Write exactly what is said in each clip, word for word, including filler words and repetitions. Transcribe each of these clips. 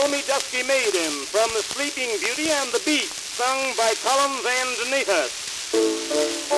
call me Dusky Maiden from the Sleeping Beauty and the Beast, sung by Collins and Nathan.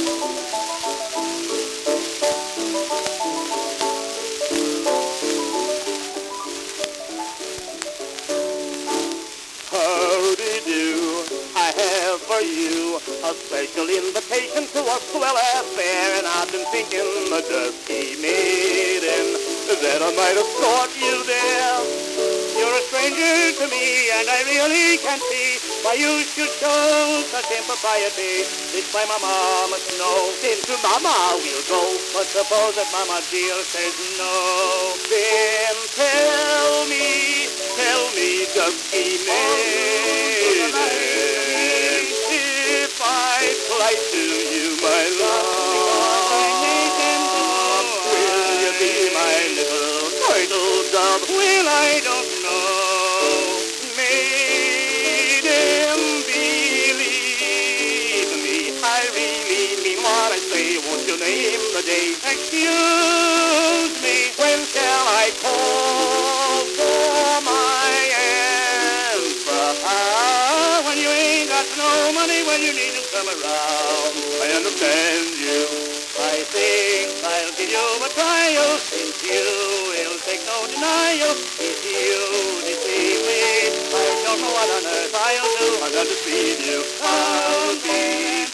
Howdy-do, I have for you a special invitation to a swell affair, and I've been thinking, the Dusky Maiden, that I might have caught you there. You're a stranger to me, and I really can't see why you should show such impropriety. This my mama must know. Then to mama we'll go, but suppose that mama dear says no. Then tell me, tell me, Dusky Maiden, if I plight to you my love, will you be my little turtle dove? Well, I don't know. Maiden, believe me, I really mean what I say. Won't you name the day? Excuse me, when shall I call for my answer? Ah, when you ain't got no money, when you need to come around. I understand you. I think I'll give you a trial, since you will take no denial. If you deceive me, I don't know what on earth I'll do. I'm going to deceive you. I'll be